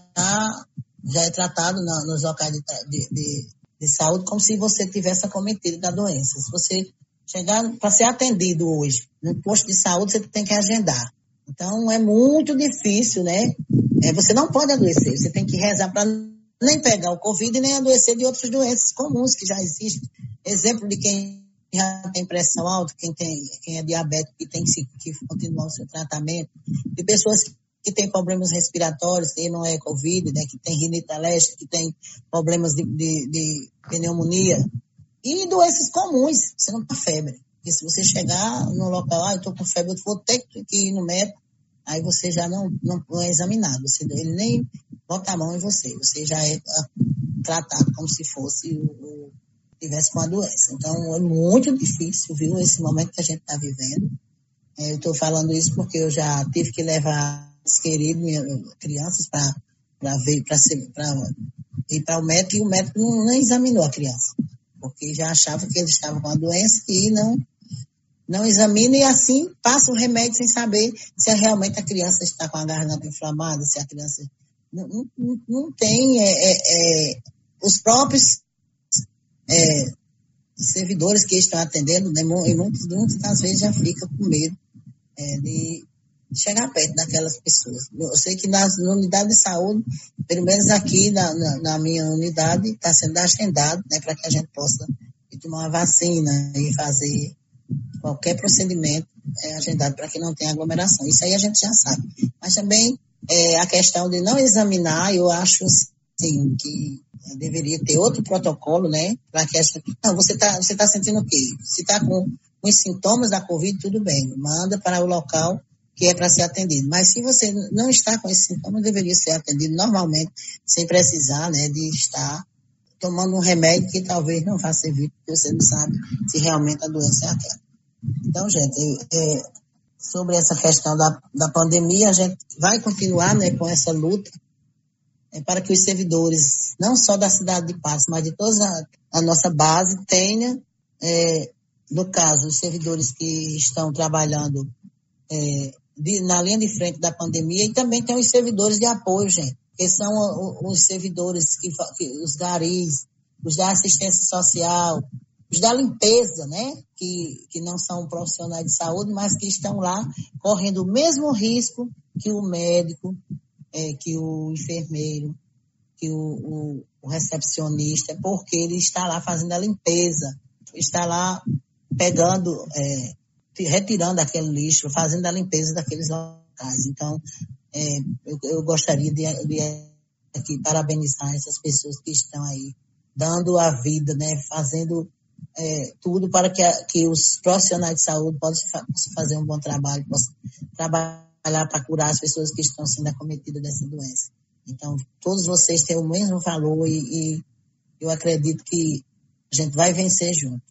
é tratado nos locais de saúde como se você tivesse acometido da doença. Se você chegar para ser atendido hoje no posto de saúde, você tem que agendar. Então, é muito difícil, né? Você não pode adoecer, você tem que rezar para nem pegar o Covid e nem adoecer de outras doenças comuns que já existem. Exemplo de quem já tem pressão alta, quem é diabético, que tem que continuar o seu tratamento, de pessoas que têm problemas respiratórios, que não é Covid, né? Que tem rinite alérgica, que tem problemas de pneumonia, e doenças comuns, você não tem febre. Porque se você chegar no local, eu estou com febre, eu vou ter que ir no médico, aí você já não é examinado, ele nem bota a mão em você já é tratado como se fosse tivesse com a doença. Então, é muito difícil, viu, esse momento que a gente está vivendo. Eu estou falando isso porque eu já tive que levar as queridas crianças para ir para o médico, e o médico não examinou a criança, porque já achava que ele estava com a doença e não examina, e assim passa o remédio sem saber se realmente a criança está com a garganta inflamada, se a criança não tem os próprios servidores que estão atendendo, né, e muitas das vezes já ficam com medo de chegar perto daquelas pessoas. Eu sei que na unidade de saúde, pelo menos aqui na minha unidade, está sendo agendado, né, para que a gente possa ir tomar uma vacina e fazer qualquer procedimento agendado para que não tenha aglomeração. Isso aí a gente já sabe. Mas também a questão de não examinar, eu acho assim, que deveria ter outro protocolo, né, para que não, você tá sentindo o quê? Se está com os sintomas da Covid, tudo bem, manda para o local que é para ser atendido. Mas se você não está com esses sintomas, deveria ser atendido normalmente, sem precisar, né, de estar tomando um remédio que talvez não vá servir, porque você não sabe se realmente a doença é aquela. Então, gente, sobre essa questão da pandemia, a gente vai continuar, né, com essa luta para que os servidores, não só da cidade de Patos, mas de toda a nossa base, tenha, no caso, os servidores que estão trabalhando na linha de frente da pandemia, e também tem os servidores de apoio, gente, que são os servidores, os garis, os da assistência social, os da limpeza, né, que não são profissionais de saúde, mas que estão lá correndo o mesmo risco que o médico, que o enfermeiro, que o recepcionista, porque ele está lá fazendo a limpeza, está lá pegando, retirando aquele lixo, fazendo a limpeza daqueles locais. Então, eu gostaria de aqui parabenizar essas pessoas que estão aí, dando a vida, né, fazendo tudo para que os profissionais de saúde possam fazer um bom trabalho, possam trabalhar para curar as pessoas que estão sendo acometidas dessa doença. Então, todos vocês têm o mesmo valor e eu acredito que a gente vai vencer junto.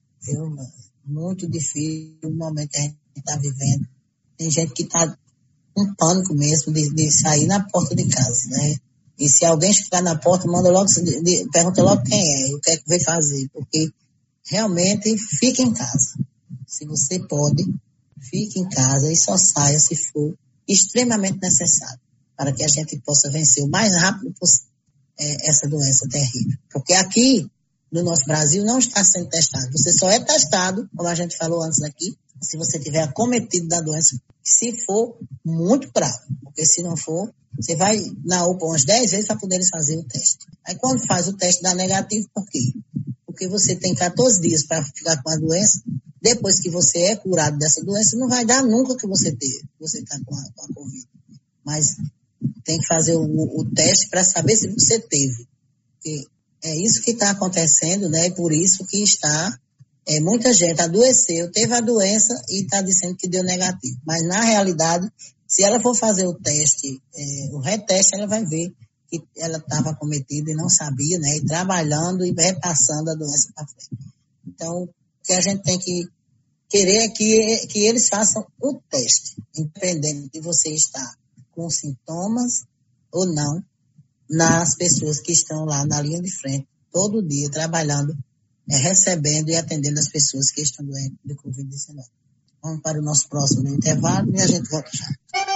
Muito difícil o momento que a gente está vivendo. Tem gente que está com pânico mesmo de sair na porta de casa, né? E se alguém ficar na porta, pergunta logo quem é, o que é que vai fazer, porque realmente fique em casa. Se você pode, fique em casa e só saia se for extremamente necessário, para que a gente possa vencer o mais rápido possível essa doença terrível. Porque aqui, no nosso Brasil, não está sendo testado. Você só é testado, como a gente falou antes aqui, se você tiver acometido da doença, se for muito grave. Porque se não for, você vai na UPA umas 10 vezes para poder fazer o teste. Aí quando faz o teste dá negativo, por quê? Porque você tem 14 dias para ficar com a doença. Depois que você é curado dessa doença, não vai dar nunca que você está com a Covid. Mas tem que fazer o teste para saber se você teve. Porque é isso que está acontecendo, né? Por isso que muita gente adoeceu, teve a doença e está dizendo que deu negativo. Mas, na realidade, se ela for fazer o teste, o reteste, ela vai ver que ela estava acometida e não sabia, né? E trabalhando e repassando a doença para frente. Então, o que a gente tem que querer é que eles façam o teste, independente de você estar com sintomas ou não, nas pessoas que estão lá na linha de frente, todo dia, trabalhando, recebendo e atendendo as pessoas que estão doentes de Covid-19. Vamos para o nosso próximo intervalo e a gente volta já.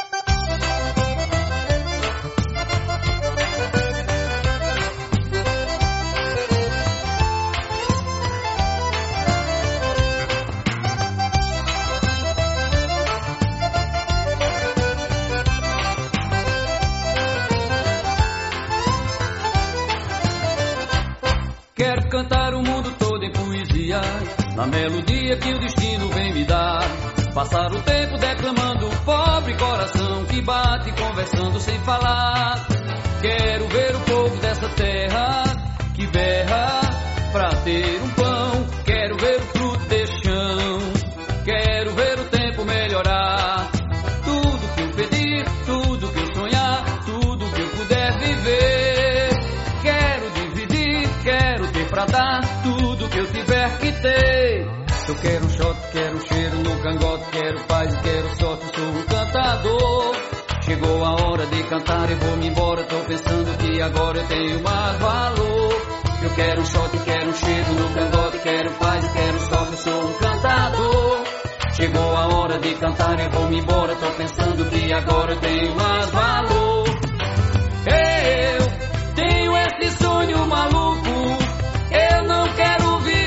Quero cantar o mundo todo em poesia, na melodia que o destino vem me dar. Passar o tempo declamando o pobre coração que bate conversando sem falar. Quero ver o povo dessa terra que berra pra ter um pão. Quero ver o fruto desse chão. Quero ver o tempo melhorar. Tudo que eu pedir, tudo que eu sonhar, tudo que eu puder viver. Quero dividir, quero ter pra dar tudo que eu tiver que ter. Eu quero um shot, quero um cheiro no cangote, quero paz, quero sorte, sou um cantador. Chegou a hora de cantar e vou-me embora, tô pensando que agora eu tenho mais valor. Eu quero um shot, quero um cheiro no cangote, quero paz, quero sorte, sou um cantador. Chegou a hora de cantar e vou-me embora, tô pensando que agora eu tenho mais valor. Eu tenho esse sonho maluco, eu não quero viver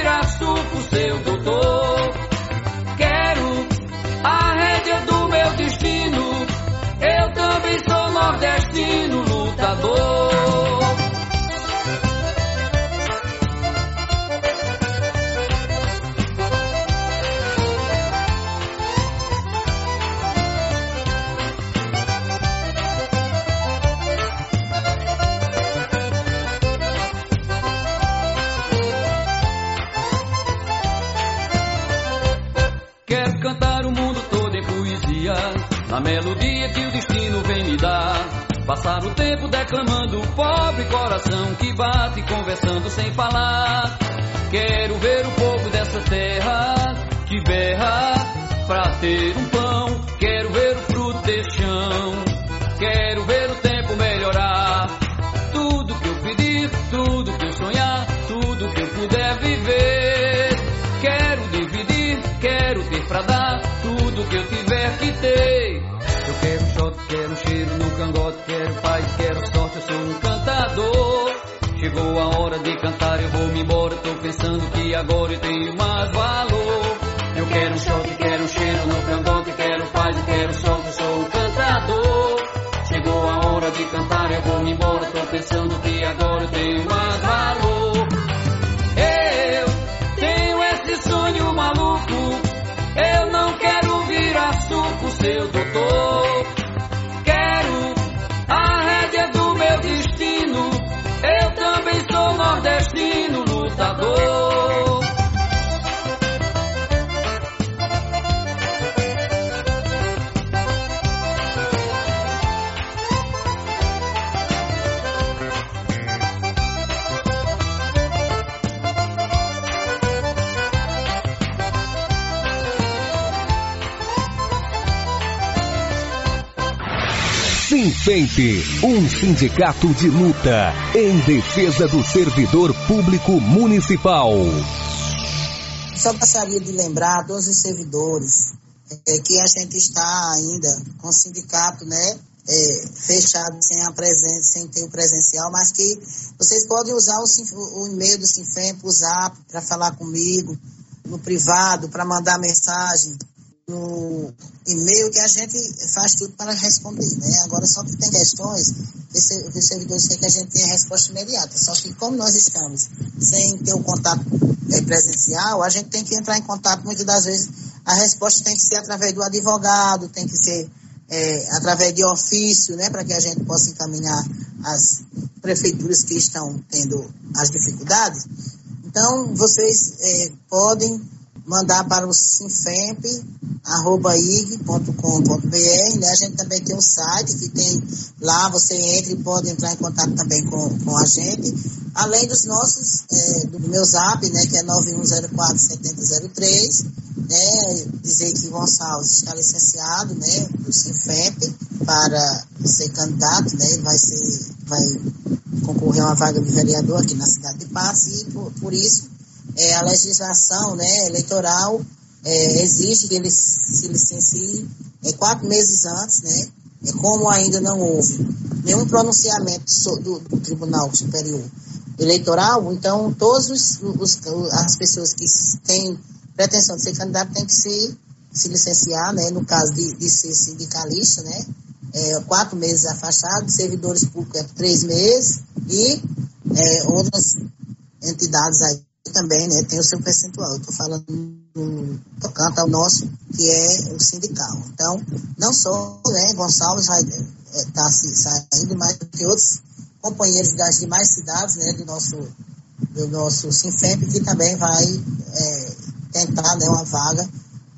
na melodia que o destino vem me dar. Passar o tempo declamando o pobre coração que bate conversando sem falar. Quero ver o povo dessa terra que berra pra ter um pão. Quero ver o fruto desse chão. Quero ver o tempo melhorar. Tudo que eu pedir, tudo que eu sonhar, tudo que eu puder viver. Quero dividir, quero ter pra dar tudo que eu tiver que ter. Eu quero shot, quero cheiro no cangote, quero paz, quero sorte, eu sou um cantador. Chegou a hora de cantar, eu vou me embora, tô pensando que agora eu tenho mais valor. Eu quero shot, quero cheiro no cangote, quero paz, quero sorte, eu sou um cantador. Chegou a hora de cantar, eu vou me embora, tô pensando que agora eu tenho mais valor. Eu tenho esse sonho maluco, eu não quero virar suco, seu doutor. Quero a rédea do meu destino, eu também sou nordestino, lutador. Sinfemp, um sindicato de luta em defesa do servidor público municipal. Só gostaria de lembrar a todos os servidores que a gente está ainda com o sindicato, né, fechado sem ter o presencial, mas que vocês podem usar o e-mail do Sinfemp, o Zap, para falar comigo, no privado, para mandar mensagem no e-mail, que a gente faz tudo para responder, né? Agora, só que tem questões que os servidores têm que a gente tem a resposta imediata, só que como nós estamos sem ter o contato presencial, a gente tem que entrar em contato, muitas das vezes a resposta tem que ser através do advogado, tem que ser através de ofício, né, para que a gente possa encaminhar as prefeituras que estão tendo as dificuldades. Então, vocês podem mandar para o sinfemp@ig.com.br, né? A gente também tem um site que tem lá, você entra e pode entrar em contato também com a gente, além dos nossos, do meu zap, né, que é 9104-7003, né, dizer que Gonçalves está licenciado, né, do Sinfemp para ser candidato, né, vai concorrer a uma vaga de vereador aqui na cidade de Patos, e por isso a legislação, né, eleitoral exige que ele se licencie 4 meses antes, né? Como ainda não houve nenhum pronunciamento do Tribunal Superior Eleitoral, então todas as pessoas que têm pretensão de ser candidato têm que se licenciar, né? No caso de ser sindicalista, né? 4 meses afastado, servidores públicos 3 meses e outras entidades aí também, né, tem o seu percentual. Eu estou falando tocante ao nosso, que é o sindical. Então, não só, né, Gonçalves vai estar saindo, mas tem outros companheiros das demais cidades, né, do nosso Sinfemp, que também vai tentar, né, uma vaga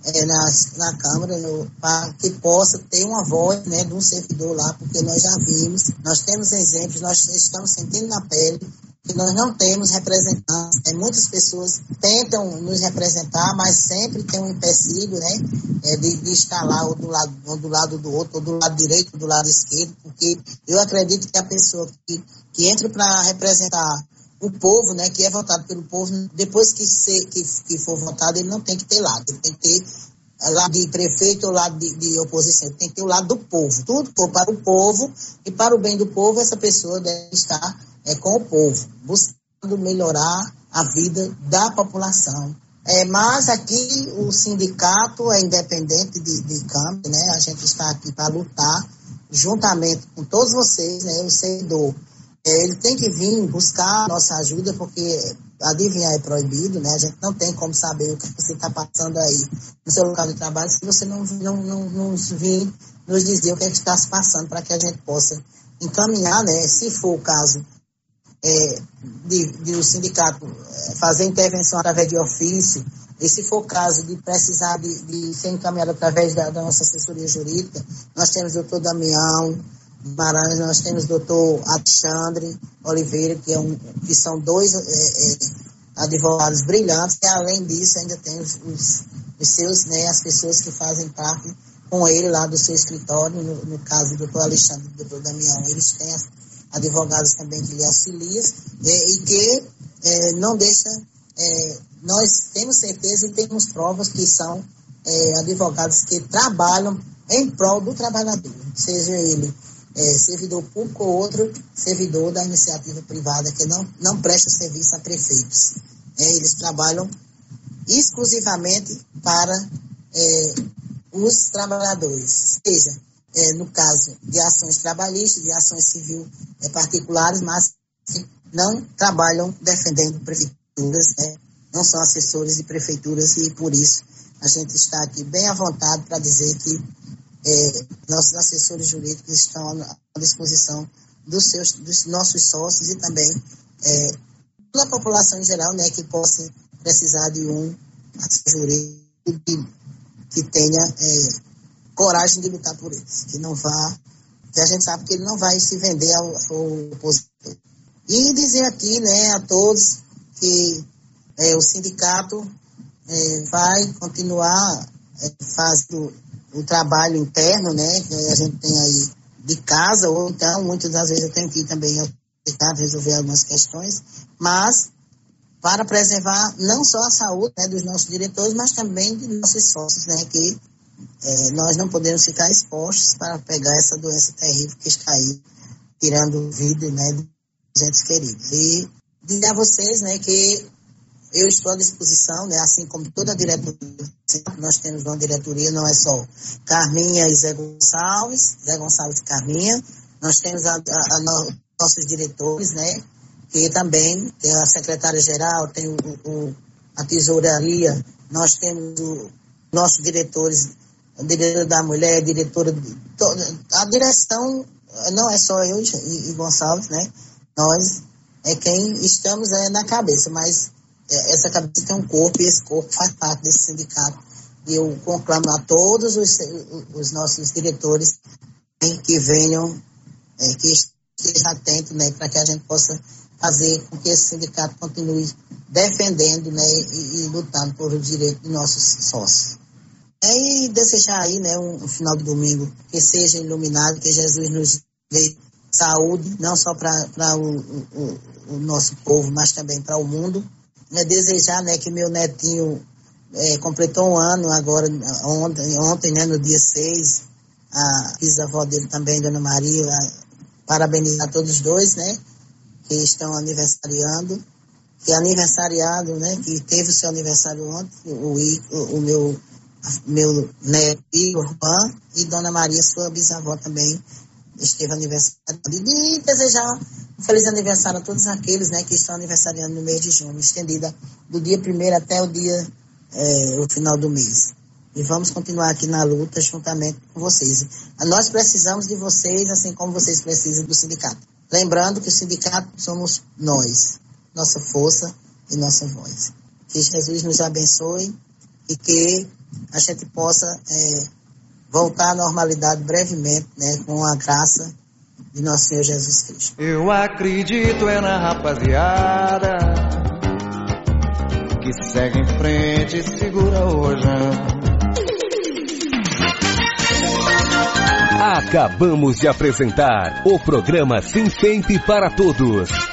na Câmara, para que possa ter uma voz, né, de um servidor lá, porque nós já vimos, nós temos exemplos, nós estamos sentindo na pele que nós não temos representantes. Muitas pessoas tentam nos representar, mas sempre tem um empecilho, né, de estar lá ou do lado do outro, ou do lado direito, ou do lado esquerdo, porque eu acredito que a pessoa que entra para representar o povo, né, que é votado pelo povo, depois que for votado, ele não tem que ter lado, ele tem que ter lado de prefeito ou lado de oposição, ele tem que ter o lado do povo, tudo para o povo, e para o bem do povo, essa pessoa deve estar com o povo, buscando melhorar a vida da população. Mas aqui o sindicato é independente de campo, né? A gente está aqui para lutar juntamente com todos vocês, né? O servidor, ele tem que vir buscar a nossa ajuda, porque adivinhar é proibido, né? A gente não tem como saber o que você está passando aí no seu local de trabalho se você não vir nos dizer o que está se passando, para que a gente possa encaminhar, né? Se for o caso de o sindicato fazer intervenção através de ofício, E se for caso de precisar de ser encaminhado através da nossa assessoria jurídica, nós temos o doutor Damião Guimarães, nós temos o doutor Alexandre Oliveira, que são dois advogados brilhantes, e além disso ainda tem os seus, né, as pessoas que fazem parte com ele lá do seu escritório, no caso do doutor Alexandre e do doutor Damião, eles têm advogados também que lhe auxiliam, e que não deixa, nós temos certeza e temos provas que são advogados que trabalham em prol do trabalhador, seja ele servidor público ou outro servidor da iniciativa privada que não presta serviço a prefeitos. Eles trabalham exclusivamente para os trabalhadores, seja no caso de ações trabalhistas, de ações civil particulares, mas que não trabalham defendendo prefeituras, né? Não são assessores de prefeituras, e por isso a gente está aqui bem à vontade para dizer que nossos assessores jurídicos estão à disposição dos nossos sócios e também da população em geral, né, que possa precisar de um assessor jurídico que tenha coragem de lutar por eles, que a gente sabe que ele não vai se vender ao opositor. E dizer aqui, né, a todos que o sindicato vai continuar fazendo o trabalho interno, né, que a gente tem aí de casa, ou então, muitas das vezes eu tenho que ir também ao sindicato resolver algumas questões, mas para preservar não só a saúde, né, dos nossos diretores, mas também de nossos sócios, né, que nós não podemos ficar expostos para pegar essa doença terrível que está aí, tirando vida, né, dos entes queridos. E dizer a vocês, né, que eu estou à disposição, né, assim como toda a diretoria, nós temos uma diretoria, não é só Carminha e Zé Gonçalves e Carminha, nós temos nossos diretores, né, que também tem a secretária-geral, tem a tesouraria, nós temos nossos diretores, a diretora da mulher, a diretora, a direção, não é só eu e Gonçalves, né, nós é quem estamos na cabeça, mas essa cabeça tem um corpo, e esse corpo faz parte desse sindicato. E eu conclamo a todos os nossos diretores que venham, que estejam atentos, né, para que a gente possa fazer com que esse sindicato continue defendendo, né, e lutando por os direitos dos nossos sócios. E desejar aí, né, um final de domingo que seja iluminado, que Jesus nos dê saúde, não só para o nosso povo, mas também para o mundo. Desejar, né, que meu netinho completou um ano agora, ontem, né, no dia 6, a bisavó dele também, Dona Maria, parabenizar todos os dois, né, que estão aniversariando, que aniversariado, né, que teve o seu aniversário ontem, o meu neto Igor Juan, e Dona Maria, sua bisavó, também esteve aniversariando. E desejar um feliz aniversário a todos aqueles, né, que estão aniversariando no mês de junho, estendida do dia 1º até o final do mês. E vamos continuar aqui na luta juntamente com vocês. Nós precisamos de vocês, assim como vocês precisam do sindicato. Lembrando que o sindicato somos nós, nossa força e nossa voz. Que Jesus nos abençoe e que a gente possa voltar à normalidade brevemente, né, com a graça de nosso Senhor Jesus Cristo. Eu acredito na rapaziada que segue em frente e segura hoje. Acabamos de apresentar o programa Sinfemp para Todos.